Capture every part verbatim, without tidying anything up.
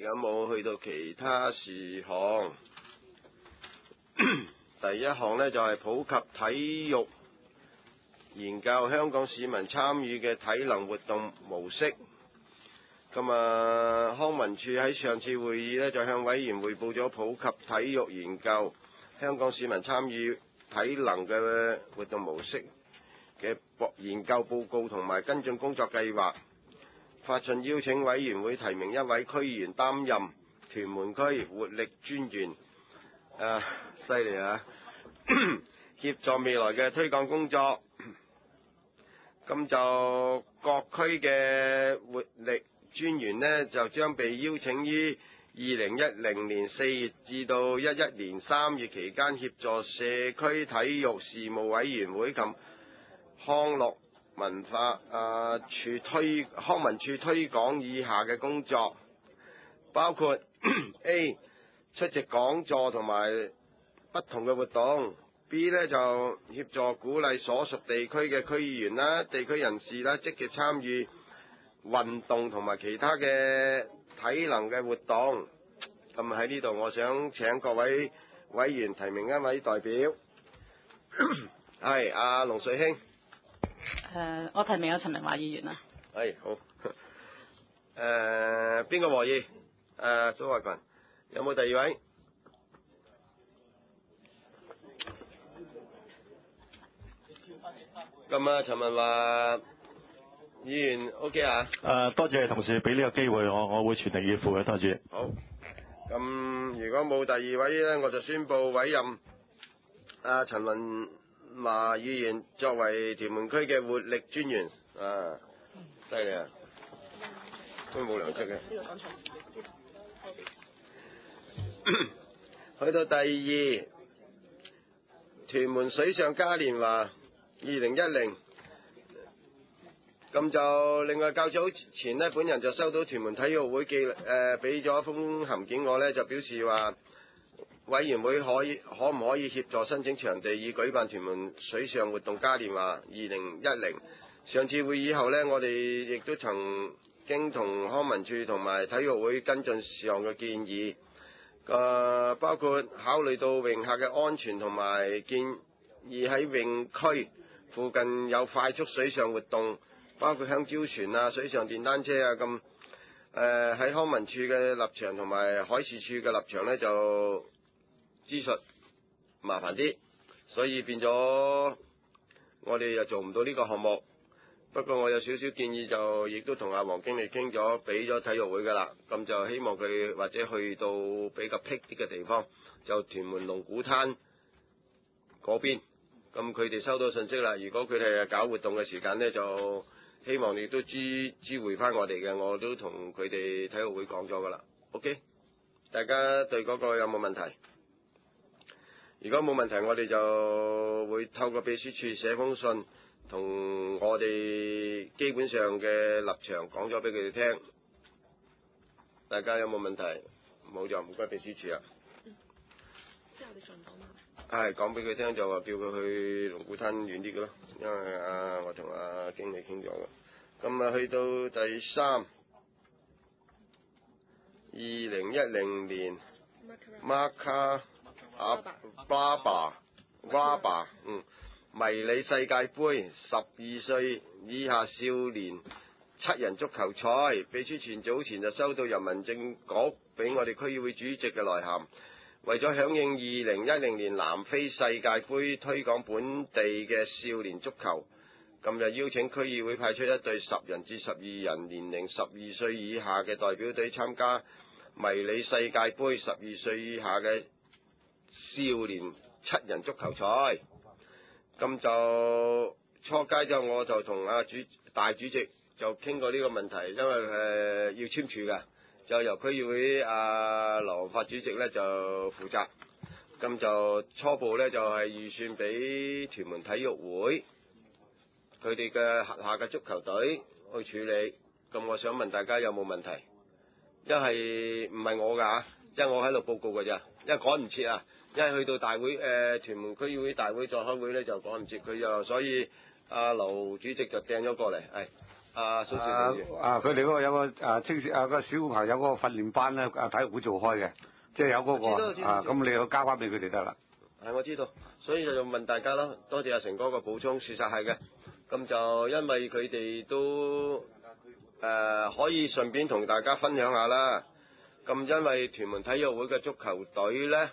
咁冇去到其他事項。第一項呢，就係、是、普及體育研究香港市民參與嘅體能活動模式。咁啊，康文署喺上次會議呢，就向委員匯報咗普及體育研究香港市民參與體能嘅活動模式嘅研究報告同埋跟進工作計劃，發信邀請委員會提名一位區議員擔任屯門區活力專員，啊，犀利啊！協助未來嘅推廣工作。咁就各區嘅活力專員呢，就將被邀請於二零一零年四月至到一一年三月期間，協助社區體育事務委員會及康樂文化啊處推康文處推廣以下嘅工作，包括 A 出席講座同埋不同嘅活動。B 呢，就協助鼓勵所屬地區嘅區議員啦、地區人士啦積極參與運動同埋其他嘅體能嘅活動。咁喺呢度，我想請各位委員提名一位代表。係阿龍瑞卿。誒、 呃，我提名有陳明華議員啊。 係好。誒，邊個和議？誒、呃，蘇慧群。有冇第二位？咁啊，陳文華議員 OK 啊？ 誒、呃，多謝同事俾呢個機會，我我會全力以赴嘅，多謝。 好。咁如果冇第二位咧，我就宣布委任阿陳文華議員作為屯門區嘅活力專員。啊，犀利啊！都冇糧出嘅。去到第二，屯門水上嘉年華。二零一零，咁就另外較早前呢，本人就收到屯門體育會寄誒俾咗一封函件我呢，就表示話委員會可以可唔可以協助申請場地以舉辦屯門水上活動嘉年華二零一零。上次會議後呢，我哋亦都曾經同康文署同埋體育會跟進事項嘅建議，呃，包括考慮到泳客嘅安全同埋建議喺泳區附近有快速水上活動，包括香蕉船啊、水上電單車啊咁。誒喺康文署嘅立場同埋海事處嘅立場呢，就資訊麻煩啲，所以變咗我哋又做唔到呢個項目。不過我有少少建議，就亦都同阿黃經理傾咗，俾咗體育會㗎啦。咁就希望佢或者去到比較僻啲嘅地方，就屯門龍鼓灘嗰邊。咁佢哋收到信息啦，如果佢哋搞活動嘅時間呢，就希望你都知知會翻我哋嘅，我都同佢哋體育會講咗㗎啦。OK， 大家對嗰個有冇問題？如果冇問題，我哋就會透過秘書處寫封信，同我哋基本上嘅立場講咗俾佢哋聽。大家有冇問題？冇就唔該秘書處啊。 嗯，之後你上講嘛？ 係講俾佢聽，就話叫佢去龍鼓灘遠啲嘅咯，因為啊我同阿經理傾咗嘅。咁啊去到第三，二零一零年 Marca 阿巴巴巴巴嗯迷你世界盃十二歲以下少年七人足球賽，秘書處早前就收到人民政局俾我哋區議會主席嘅來函。為咗響應二零一零年南非世界盃推廣本地嘅少年足球，今日邀請區議會派出一隊十人至十二人，年齡十二歲以下嘅代表隊參加迷你世界盃十二歲以下嘅少年七人足球賽。咁就初階就我就同阿主大主席就傾過呢個問題，因為誒、呃、要簽署㗎。就由區議會阿劉發主席咧就負責，咁就初步咧就係、是、預算俾屯門體育會佢哋嘅轄下嘅足球隊去處理。咁我想問大家有冇問題？一係唔係我㗎，即係我喺度報告㗎咋，因為趕唔切啊，因為去到大會誒、呃、屯門區議會大會再開會咧就趕唔切，佢就所以阿劉主席就掟咗過嚟，係啊，蘇少啊議員啊！佢哋嗰個有個啊青少啊個小朋友嗰個訓練班咧，啊體育會做開嘅，即係有嗰、 知道知道個啊，咁你要交翻俾佢哋得啦。 係我知道，所以就問大家咯。多謝阿成哥個補充，事實係嘅。咁就因為佢哋都誒、呃、可以順便同大家分享下啦。咁因為屯門體育會嘅足球隊咧，誒、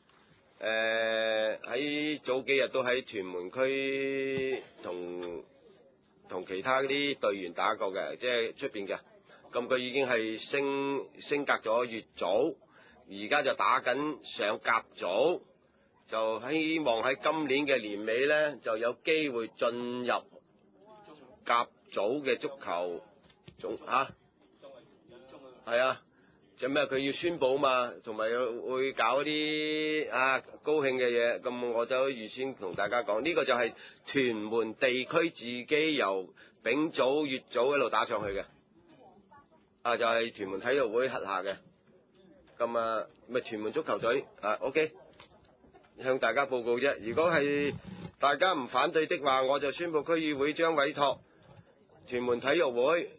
呃、喺早幾日都喺屯門區同同其他啲隊員打過嘅，即係出邊嘅。咁佢已經係升升格咗乙組，而家就打緊上甲組，就希望喺今年嘅年尾咧就有機會進入甲組嘅足球總嚇，係啊，就咩佢要宣佈嘛，同埋會搞啲啊高興嘅嘢，咁我就預先同大家講，呢、這個就係屯門地區自己由丙組、乙組一路打上去嘅，啊就係、是、屯門體育會轄下嘅，咁啊咪屯門足球隊啊 OK，向大家報告啫。如果係大家唔反對的話，我就宣佈區議會將委託屯門體育會誒、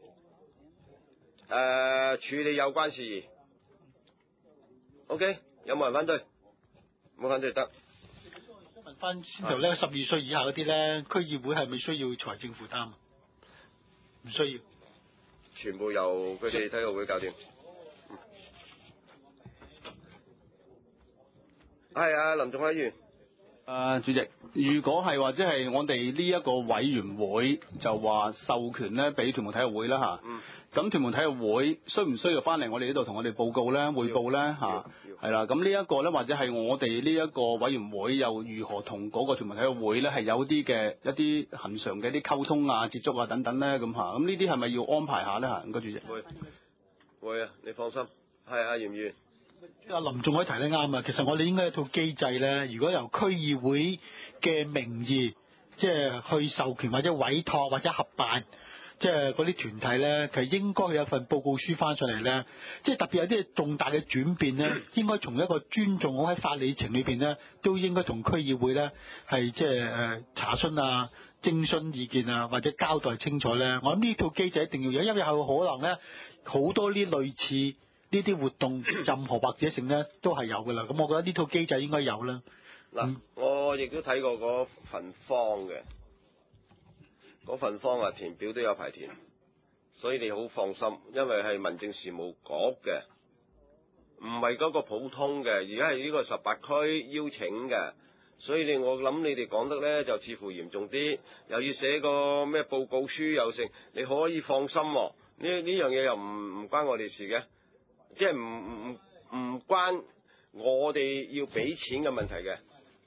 呃、處理有關事宜。OK， 有冇人反對？冇反對得。 問翻先頭咧，十二歲以下嗰啲咧，區議會係咪需要財政負擔？唔需要， 全部由佢哋體育會搞掂。係啊，林仲輝議員。 啊，主席，如果係或者係我哋呢一個委員會就話授權咧，俾屯門體育會啦嚇。嗯。咁屯門體育會需唔需要翻嚟我哋呢度同我哋報告咧、匯報咧嚇？係啦，咁呢一個咧，或者係我哋呢一個委員會又如何同嗰個屯門體育會咧係有啲嘅一啲恆常嘅一啲溝通啊、接觸啊等等咧咁嚇？咁呢啲係咪要安排下咧嚇？唔該，主席。 會會啊，你放心。係啊，嚴議。 阿林仲可以提得啱啊！其實我哋應該有一套機制咧，如果由區議會嘅名義，即係去授權或者委託或者合辦，即係嗰啲團體咧，其實應該有一份報告書翻上嚟咧，即係特別有啲重大嘅轉變咧，應該從一個尊重，我喺法理程裏邊咧，都應該同區議會咧係即係誒查詢啊、徵詢意見啊，或者交代清楚咧。我諗呢套機制一定要有，因為有可能咧好多呢類似呢啲活動，任何或者性咧都係有噶啦。咁我覺得呢套機制應該有啦。 嗱、嗯，我亦都睇過嗰份方嘅，嗰份方啊填表都有排填，所以你好放心，因為係民政事務局嘅，唔係嗰個普通嘅，而家係呢個十八區邀請嘅，所以你我諗你哋講得咧就似乎嚴重啲，又要寫個咩報告書又成，你可以放心喎、哦，呢呢樣嘢又唔唔關我哋事嘅。即係唔唔唔關我哋要俾錢嘅問題嘅，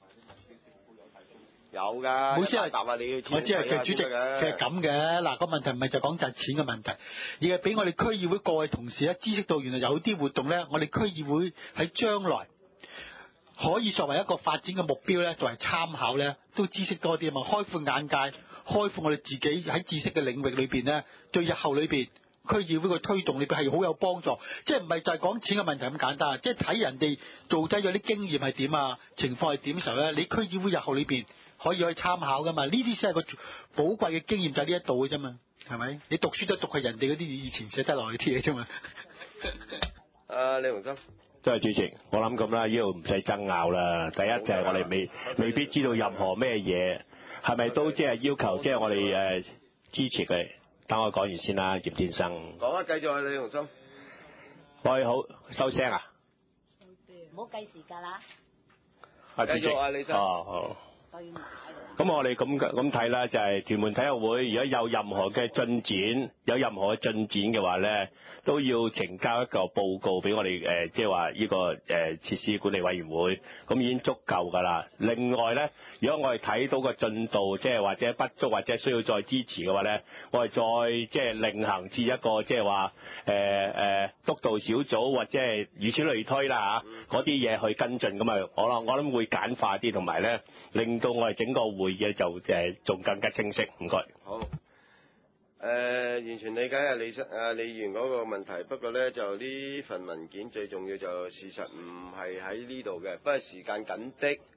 有㗎。 冇先係答啊！你要我知係其實主席其實咁嘅嗱，個問題唔係就講就係錢嘅問題，而係俾我哋區議會各位同事咧知識到原來有啲活動咧，我哋區議會喺將來可以作為一個發展嘅目標咧，作為參考咧，都知識多啲啊嘛，開闊眼界，開闊我哋自己喺知識嘅領域裏邊咧，對日後裏邊區議會嘅推動裏邊係好有幫助，即係唔係就係講錢嘅問題咁簡單，即係睇人哋做低咗啲經驗係點啊，情況係點嘅時候咧，你區議會日後裏邊可以去參考噶嘛，呢啲先係個寶貴嘅經驗就喺呢一度嘅啫嘛，係咪？你讀書都讀係人哋嗰啲以前寫得落去啲嘢啫嘛。 啊，李鴻生， 多謝主席，我諗咁啦，呢度唔使爭拗啦。第一就係我哋未未必知道任何咩嘢，係咪都即係要求即係我哋誒支持佢？等我講完先啦，葉先生。 講啊，繼續啊，李鴻生。 喂，好，收聲啊！ 唔好計時間啦。 啊，主席。 繼續啊，李生。 哦，好。 我要買㗎。 咁我哋咁咁睇啦，就係屯門體育會，如果有任何嘅進展，有任何嘅進展嘅話咧，都要呈交一個報告俾我哋誒，即係話呢個誒設施管理委員會，咁已經足夠㗎啦。另外咧，如果我哋睇到個進度，即係或者不足或者需要再支持嘅話咧，我哋再即係另行設一個即係話誒誒督導小組或者係如此類推啦嚇，嗰啲嘢去跟進咁啊，我諗我諗會簡化啲，同埋咧令到我哋整個會議就誒仲更加清晰。唔該。 好。誒、呃，完全理解啊李生啊李議員嗰個問題，不過咧就呢份文件最重要就事實唔係喺呢度嘅，不過時間緊迫，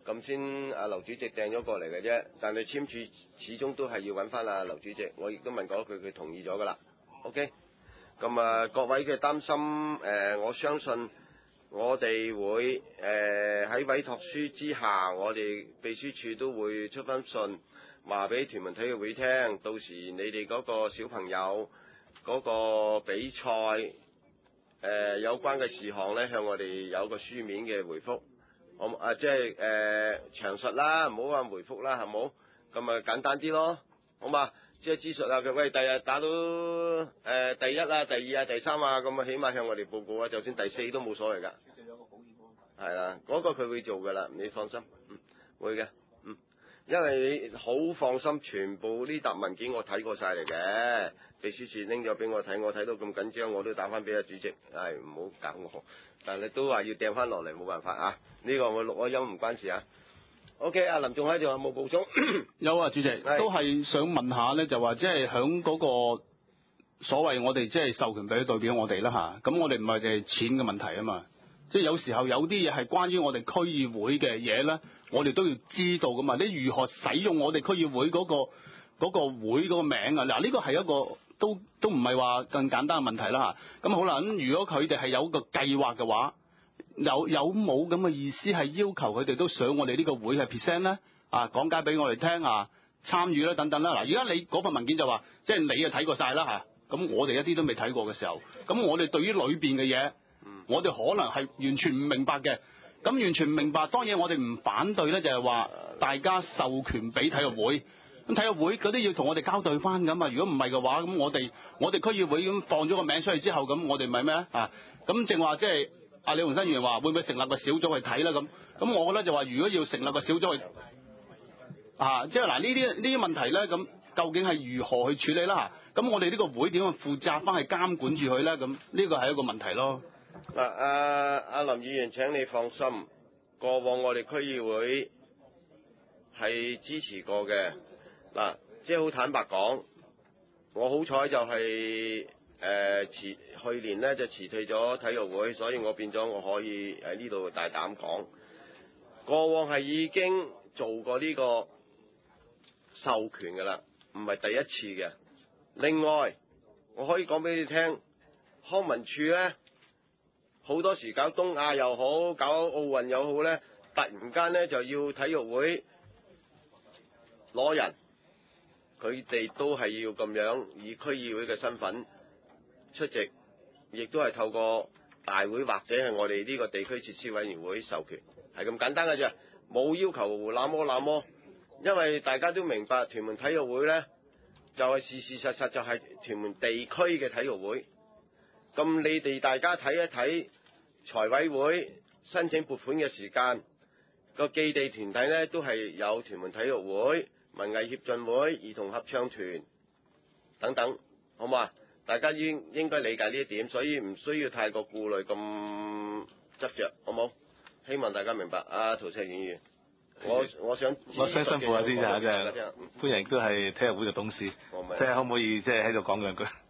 咁先阿劉主席掟咗過嚟嘅啫。但係簽署始終都係要揾翻阿劉主席，我亦都問過佢，佢同意咗㗎啦。OK，咁啊各位嘅擔心誒、呃，我相信我哋會誒喺、呃、委託書之下，我哋秘書處都會出翻信話俾屯門體育會聽，到時你哋嗰個小朋友嗰個比賽誒、呃、有關嘅事項咧，向我哋有個書面嘅回覆。我啊，即係誒詳述啦，唔好話回覆啦，係冇？咁啊簡單啲咯，好嘛？即係資訊啊，佢喂，第日打到誒、呃、第一啊、第二啊、第三啊，咁啊，起碼向我哋報告啊，就算第四都冇所謂㗎。係啦，嗰、嗰個佢會做㗎啦，你放心，嗯，會嘅，嗯，因為你好放心，全部呢沓文件我睇過晒嚟嘅，秘書處拎咗俾我睇，我睇到咁緊張，我都打翻俾阿主席，係唔好搞我。但係都話要掟翻落嚟，冇辦法啊！呢、呢個我錄咗音唔關事啊。OK，阿林仲喺度有冇補充？ 有啊，主席都係想問下咧，就話即係響嗰個所謂我哋即係授權俾代表我哋啦嚇，咁我哋唔係就係錢嘅問題啊嘛，即係有時候有啲嘢係關於我哋區議會嘅嘢咧，我哋都要知道噶嘛。你如何使用我哋區議會嗰、嗰個嗰、嗰個會嗰個名啊？嗱，呢個係一個都都唔係話更簡單嘅問題啦嚇。咁好啦，咁如果佢哋係有個計劃嘅話，有有冇咁嘅意思係要求佢哋都上我哋呢個會係 present 咧？啊，講解俾我哋聽啊，參與啦等等啦。嗱，而家你嗰份文件就話，即係你啊睇過晒啦嚇，咁我哋一啲都未睇過嘅時候，咁我哋對於裏邊嘅嘢，我哋可能係完全唔明白嘅。咁完全唔明白，當然我哋唔反對咧，就係話大家授權俾體育會。咁體育會嗰啲要同我哋交代翻㗎嘛。如果唔係嘅話，咁我哋我哋區議會咁放咗個名出嚟之後，咁我哋咪咩啊？咁正話即係阿李洪新議員話，會唔會成立個小組去睇啦？咁咁我覺得就話，如果要成立個小組去啊，即係嗱呢啲呢啲問題咧，咁究竟係如何去處理啦？咁我哋呢個會點樣負責翻去監管住佢咧？咁呢個係一個問題咯。 嗱，阿阿林議員請你放心，過往我哋區議會係支持過嘅。嗱，即係好坦白講，我好彩就係誒辭去年咧就辭退咗體育會，所以我變咗我可以喺呢度大膽講，過往係已經做過呢個授權㗎啦，唔係第一次嘅。另外，我可以講俾你聽，康文署咧好多時搞東亞又好，搞奧運又好咧，突然間咧就要體育會攞人。佢哋都係要咁樣以區議會嘅身份出席，亦都係透過大會或者係我哋呢個地區設施委員會授權，係咁簡單嘅啫，冇要求那麼那麼。因為大家都明白屯門體育會呢，就係事事實實就係屯門地區嘅體育會。咁你哋大家睇一睇財委會申請撥款嘅時間，個寄地團體呢都係有屯門體育會、文藝協進會、兒童合唱團等等，好嘛？大家應應該理解呢一點，所以唔需要太過顧慮咁執着，好冇？希望大家明白。啊，陶石議員，我我想我想辛苦下先生，即係歡迎都係體育會嘅董事，即係可唔可以即係喺度講兩句？誒、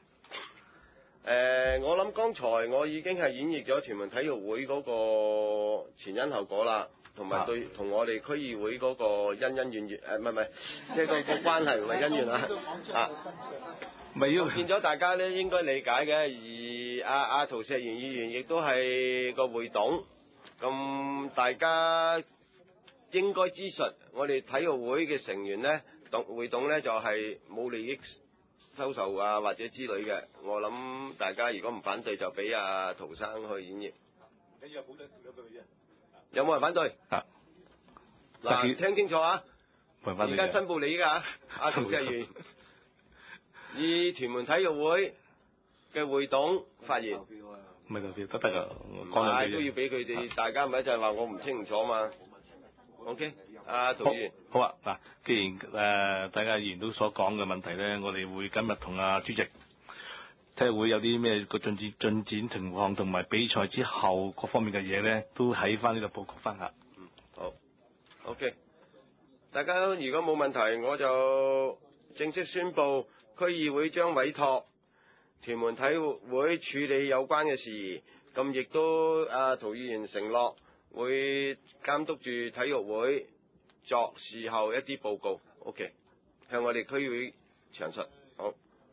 呃，我諗剛才我已經係演繹咗屯門體育會嗰個前因後果啦。同埋對同我哋區議會嗰個恩恩怨怨，誒唔係唔係，即係個個關係唔係恩怨啊啊！ 咪要變咗大家咧應該理解嘅，而阿阿陶石元議員亦都係個會董，咁大家應該知實，我哋體育會嘅成員咧，董會董咧就係冇利益收受啊或者之類嘅，我諗大家如果唔反對就俾阿陶生去演繹。你又補兩兩句啫。有冇人反對？啊！嗱，聽清楚啊！而家申報你㗎嚇，阿陶石元以屯門體育會嘅會董發言。 唔係投票得得㗎， 唔係都要俾佢哋，大家咪就係話我唔清唔楚嘛。OK，阿陶議員。 好啊，嗱，既然誒、呃、大家議員都所講嘅問題咧，我哋會今日同阿主席體育會有啲咩個進展進展情況，同埋比賽之後各方面嘅嘢咧，都喺翻呢度報告翻下。 嗯，好。OK，大家如果冇問題，我就正式宣布區議會將委託屯門體育會處理有關嘅事宜。咁亦都阿陶議員承諾會監督住體育會作事後一啲報告。OK， 向我哋區議會詳述。好，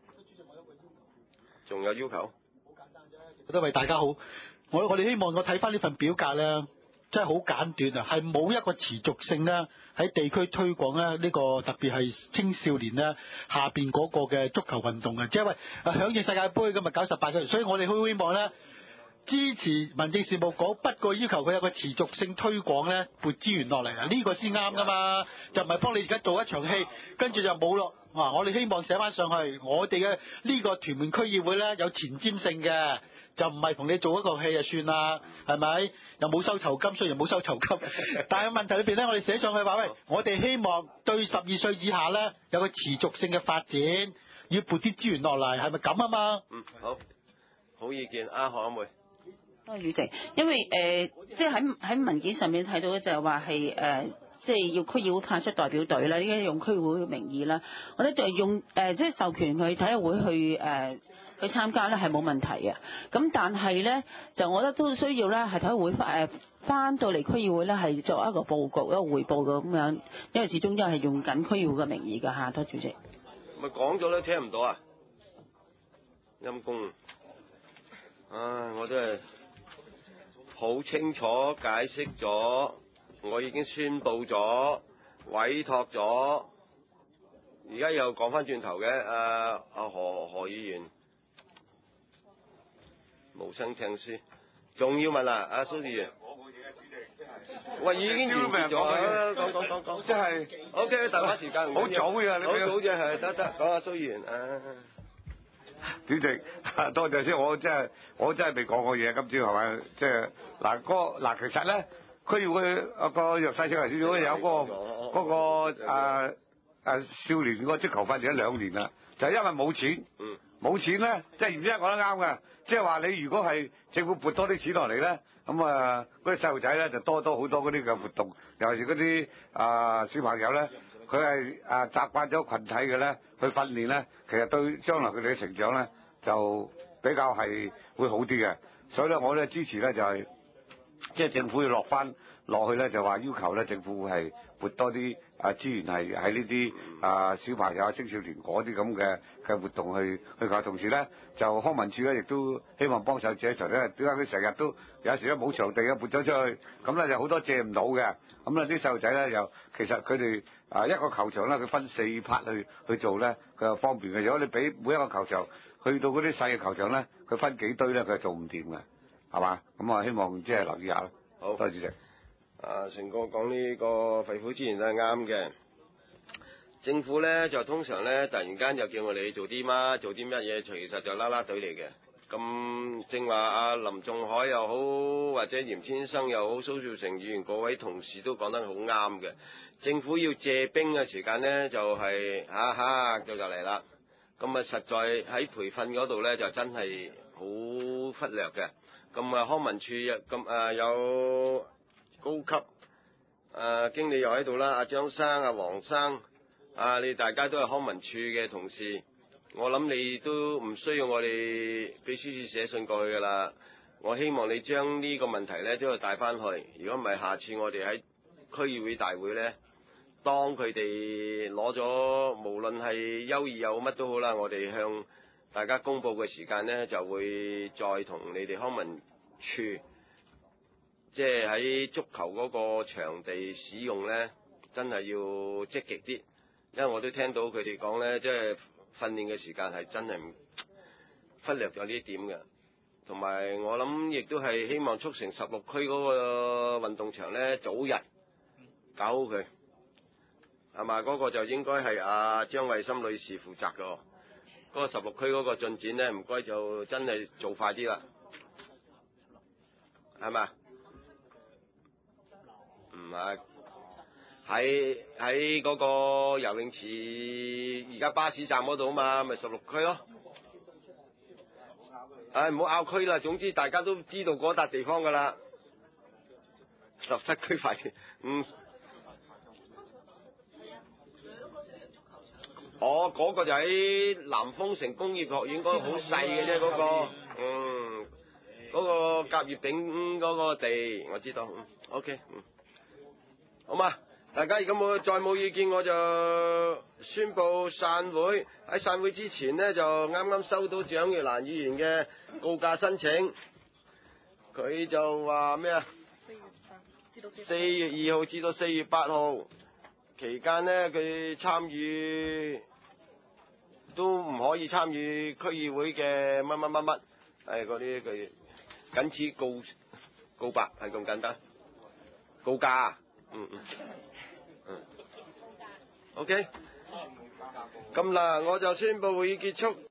仲有要求？ 都為大家好，我我哋希望我睇翻呢份表格咧，真係好簡短啊，係冇一個持續性咧喺地區推廣咧呢個特別係青少年咧下邊嗰個嘅足球運動嘅，即係因為響應世界盃今日搞十八個月，所以我哋好希望咧支持民政事務局，不過要求佢有個持續性推廣咧撥資源落嚟啊，呢個先啱噶嘛，就唔係幫你而家做一場戲，跟住就冇咯。啊，我哋希望寫翻上去，我哋嘅呢個屯門區議會咧有前瞻性嘅。就唔係同你做一個戲就算啦，係咪？又冇收酬金，雖然冇收酬金，但係問題裏邊咧，我哋寫上去話，喂，我哋希望對十二歲以下咧有個持續性嘅發展，要撥啲資源落嚟，係咪咁啊嘛？ 嗯，好，好意見啊，何阿妹。 多謝主席，因為誒、呃，即係喺喺文件上面睇到咧，就係話係誒，即係要區議會派出代表隊啦，依家用區議會嘅名義啦，我覺得就係用誒、呃，即係授權佢體育會去誒。呃去參加咧係冇問題嘅，咁但係咧就我覺得都需要咧係體育會誒翻到嚟區議會咧係作一個報告一個彙報嘅咁樣，因為始終都係用緊區議會嘅名義㗎嚇，多主席。 咪講咗都聽唔到啊！陰公，唉，我真係好清楚解釋咗，我已經宣佈咗，委託咗，而家又講翻轉頭嘅，誒阿何何議員。無聲聽書，仲要問啦，阿蘇議員。我冇嘢啊，主席。喂，已經完結咗啦，講講講講。即係 O K， 大把時間。好早嘅，你好早啫，係得得。講下蘇議員啊。 主席，多謝先，我真係我真係未講過嘢，今朝係咪？即係嗱，個嗱，其實咧，區議會個弱勢社會小組有個嗰個誒誒少年嗰個足球訓練咗兩年啦，就係因為冇錢。嗯。冇錢咧，即係然之後講得啱嘅，即係話你如果係政府撥多啲錢落嚟咧，咁啊嗰啲細路仔咧就多多好多嗰啲嘅活動，尤其是嗰啲啊小朋友咧，佢係啊習慣咗群體嘅咧，去訓練咧，其實對將來佢哋嘅成長咧就比較係會好啲嘅，所以咧我咧支持咧就係、是、即係政府要落翻落去咧，就話要求咧政府會係撥多啲啊資源係喺呢啲啊小朋友、青少年嗰啲咁嘅嘅活動去去搞，同時咧就康文署咧亦都希望幫手借場咧，點解佢成日都有時咧冇場地啊撥咗出去，咁咧就好多借唔到嘅，咁咧啲細路仔咧又其實佢哋啊一個球場咧佢分四 part 去去做咧，佢又方便嘅。如果你俾每一個球場去到嗰啲細嘅球場咧，佢分幾堆咧，佢係做唔掂嘅，係嘛？咁啊希望即係留意下啦。好，多謝主席。 啊，成哥講呢個肺腑之言都係啱嘅。政府咧就通常咧突然間又叫我哋做啲乜做啲乜嘢，其實就啦啦隊嚟嘅。咁正話阿林仲海又好，或者嚴先生又好，蘇兆成議員各位同事都講得好啱嘅。政府要借兵嘅時間咧就係嚇嚇就就嚟啦。咁啊實在喺培訓嗰度咧就真係好忽略嘅。咁啊康文署咁啊有高級誒、呃、經理又喺度啦，阿張生、阿黃生，啊你大家都係康文署嘅同事，我諗你都唔需要我哋秘書處寫信過去噶啦。我希望你將呢個問題咧都要帶翻去，如果唔係下次我哋喺區議會大會咧，當佢哋攞咗無論係優異又乜都好啦，我哋向大家公佈嘅時間咧就會再同你哋康文署。即係喺足球嗰個場地使用咧，真係要積極啲，因為我都聽到佢哋講咧，即係訓練嘅時間係真係忽略咗呢一點嘅。同埋我諗亦都係希望促成十六區嗰個運動場咧，早日搞好佢，係嘛？嗰個就應該係阿張慧心女士負責嘅。嗰個十六區嗰個進展咧，唔該就真係做快啲啦，係嘛？唔係喺喺嗰個游泳池，而家巴士站嗰度啊嘛，咪十六區咯。唉，唔好拗區啦，總之大家都知道嗰笪地方噶啦。十七區快啲，嗯。哦，嗰、嗰個就喺南豐城工業學院嗰個好細嘅啫，嗰個，嗯。嗰嗰個甲乙丙嗰個地，我知道。嗯，OK，嗯，好嘛，大家如果冇再冇意見，我就宣布散會。喺散會之前呢，就啱啱收到蔣月蘭議員嘅告假申請，佢就話咩啊？四月二號至到四月八號期間呢，佢參與都唔可以參與區議會嘅乜乜乜乜，係嗰啲佢僅此告告白係咁簡單，告假，嗯嗯嗯 ，OK，咁嗱我就宣布會議結束。